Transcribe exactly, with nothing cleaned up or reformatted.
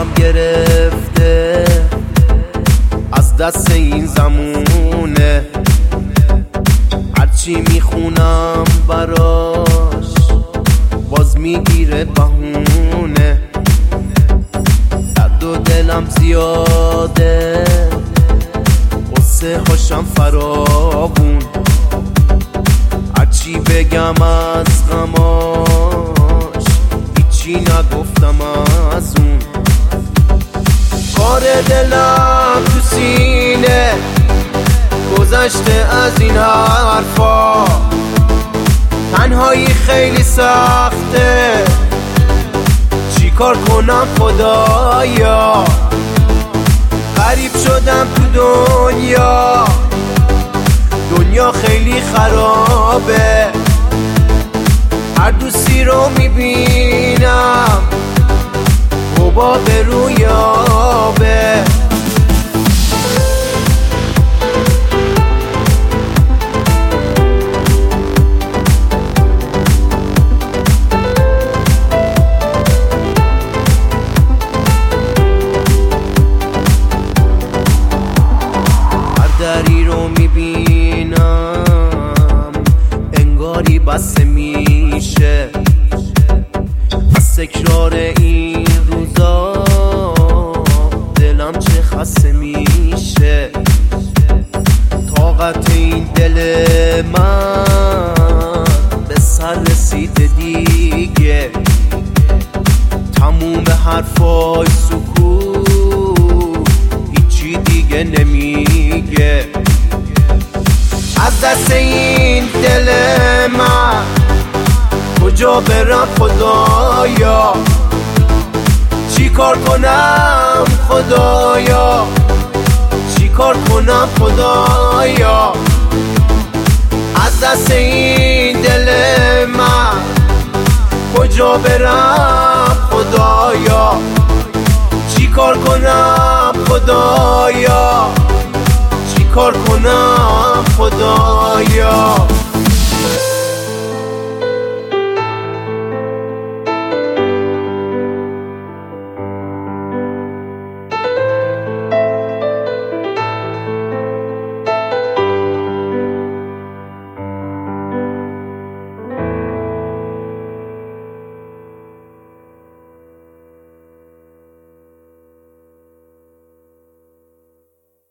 دلم گرفته از دست این زمونه، هرچی میخونم براش باز میگیره بهونه. درد و دلم زیاده، قصه هاشم فراوون، هرچی بگم از غماش هیچی نگفتم از اون. کار دلم تو سینه گذشته از این حرفا، تنهایی خیلی سخته، چی کار کنم خدایا؟ غریب شدم تو دنیا، دنیا خیلی خرابه، هر دوستی رو میبینم حباب رویابه. دری رو میبینم انگاری بسته میشه، از تکرار این روزا دلم چه خسته میشه. طاقت این دل من به سر رسیده دیگه، تموم حرفای سکوت هیچی دیگه نمیگه. از دست این دل من کجا برم خدایا؟ چی کار کنم خدایا؟ چی کار کنم خدایا؟ از دست این دل من کجا برم خدایا؟ چی کار کنم خدایا؟ چی کار کنم خدایا؟